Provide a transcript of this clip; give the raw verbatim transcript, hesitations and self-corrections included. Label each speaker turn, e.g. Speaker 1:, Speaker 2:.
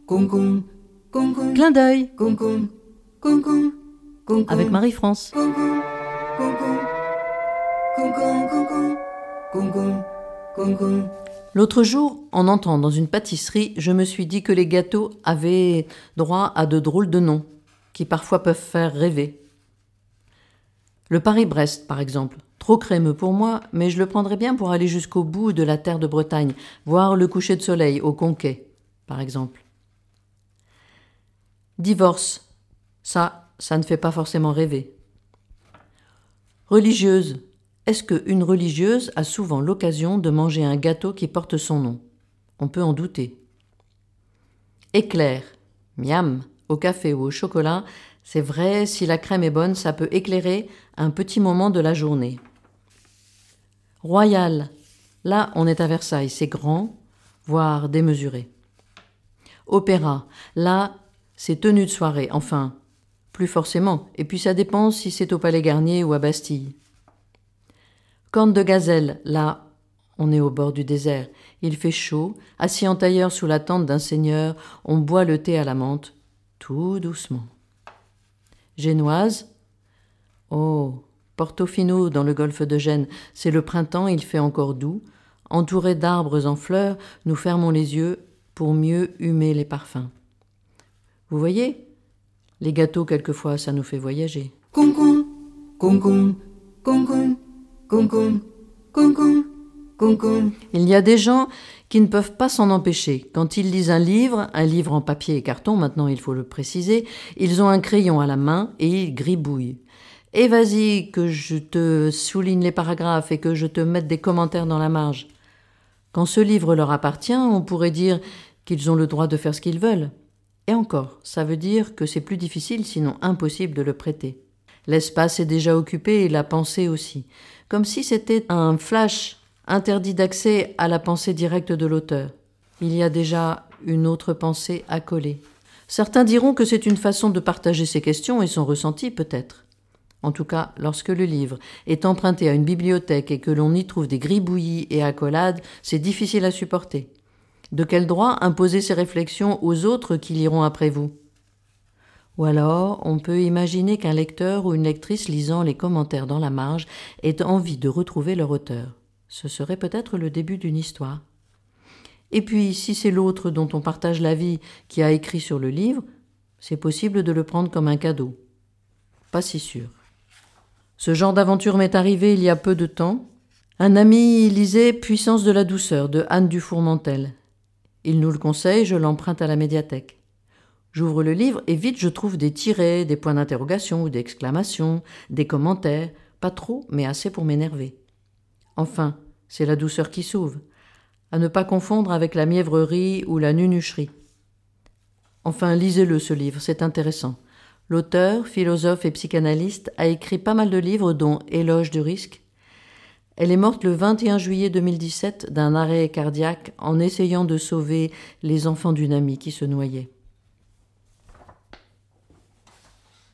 Speaker 1: Clin d'œil avec Marie-France. L'autre jour, en entrant dans une pâtisserie, je me suis dit que les gâteaux avaient droit à de drôles de noms, qui parfois peuvent faire rêver. Le Paris-Brest, par exemple. Trop crémeux pour moi, mais je le prendrais bien pour aller jusqu'au bout de la terre de Bretagne, voir le coucher de soleil au Conquet, par exemple. Divorce. Ça, ça ne fait pas forcément rêver. Religieuse. Est-ce qu'une religieuse a souvent l'occasion de manger un gâteau qui porte son nom? On peut en douter. Éclair. Miam. Au café ou au chocolat, c'est vrai, si la crème est bonne, ça peut éclairer un petit moment de la journée. Royal. Là, on est à Versailles, c'est grand, voire démesuré. Opéra. Là, c'est tenue de soirée, enfin, plus forcément, et puis ça dépend si c'est au Palais Garnier ou à Bastille. Corne de gazelle, là, on est au bord du désert. Il fait chaud, assis en tailleur sous la tente d'un seigneur, on boit le thé à la menthe, tout doucement. Génoise. Oh, Portofino dans le golfe de Gênes, c'est le printemps, il fait encore doux. Entourés d'arbres en fleurs, nous fermons les yeux pour mieux humer les parfums. Vous voyez, les gâteaux, quelquefois, ça nous fait voyager. Concon, concon, concon, concon, concon, concon. Il y a des gens qui ne peuvent pas s'en empêcher. Quand ils lisent un livre, un livre en papier et carton, maintenant il faut le préciser, ils ont un crayon à la main et ils gribouillent. Et vas-y que je te souligne les paragraphes et que je te mette des commentaires dans la marge. Quand ce livre leur appartient, on pourrait dire qu'ils ont le droit de faire ce qu'ils veulent. Et encore, ça veut dire que c'est plus difficile, sinon impossible de le prêter. L'espace est déjà occupé et la pensée aussi. Comme si c'était un flash interdit d'accès à la pensée directe de l'auteur. Il y a déjà une autre pensée à coller. Certains diront que c'est une façon de partager ses questions et son ressenti peut-être. En tout cas, lorsque le livre est emprunté à une bibliothèque et que l'on y trouve des gribouillis et accolades, c'est difficile à supporter. De quel droit imposer ces réflexions aux autres qui liront après vous? Ou alors, on peut imaginer qu'un lecteur ou une lectrice lisant les commentaires dans la marge ait envie de retrouver leur auteur. Ce serait peut-être le début d'une histoire. Et puis, si c'est l'autre dont on partage la vie qui a écrit sur le livre, c'est possible de le prendre comme un cadeau. Pas si sûr. Ce genre d'aventure m'est arrivé il y a peu de temps. Un ami lisait « Puissance de la douceur » de Anne Dufourmentel. Il nous le conseille, je l'emprunte à la médiathèque. J'ouvre le livre et vite je trouve des tirets, des points d'interrogation ou d'exclamation, des commentaires, pas trop, mais assez pour m'énerver. Enfin, c'est la douceur qui sauve, à ne pas confondre avec la mièvrerie ou la nunucherie. Enfin, lisez-le ce livre, c'est intéressant. L'auteur, philosophe et psychanalyste, a écrit pas mal de livres dont Éloge du risque. Elle est morte le vingt et un juillet deux mille dix-sept d'un arrêt cardiaque en essayant de sauver les enfants d'une amie qui se noyait.